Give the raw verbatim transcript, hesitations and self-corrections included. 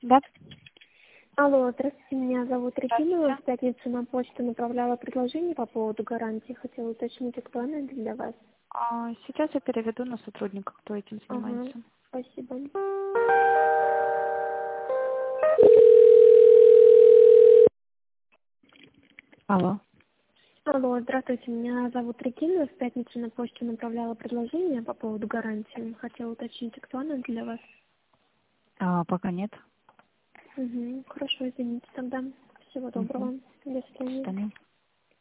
Да? Алло, здравствуйте, меня зовут Регина. Здравствуйте. В пятницу на почту направляла предложение по поводу гарантии. Хотела уточнить, актуально это для вас. А, сейчас я переведу на сотрудника, кто этим Ага, занимается. спасибо. Алло. Алло, здравствуйте, меня зовут Регина. В пятницу на почту направляла предложение по поводу гарантии. Хотела уточнить, актуально для вас. А, пока нет. Угу, хорошо, извините тогда. Всего Угу. доброго. До До свидания. свидания.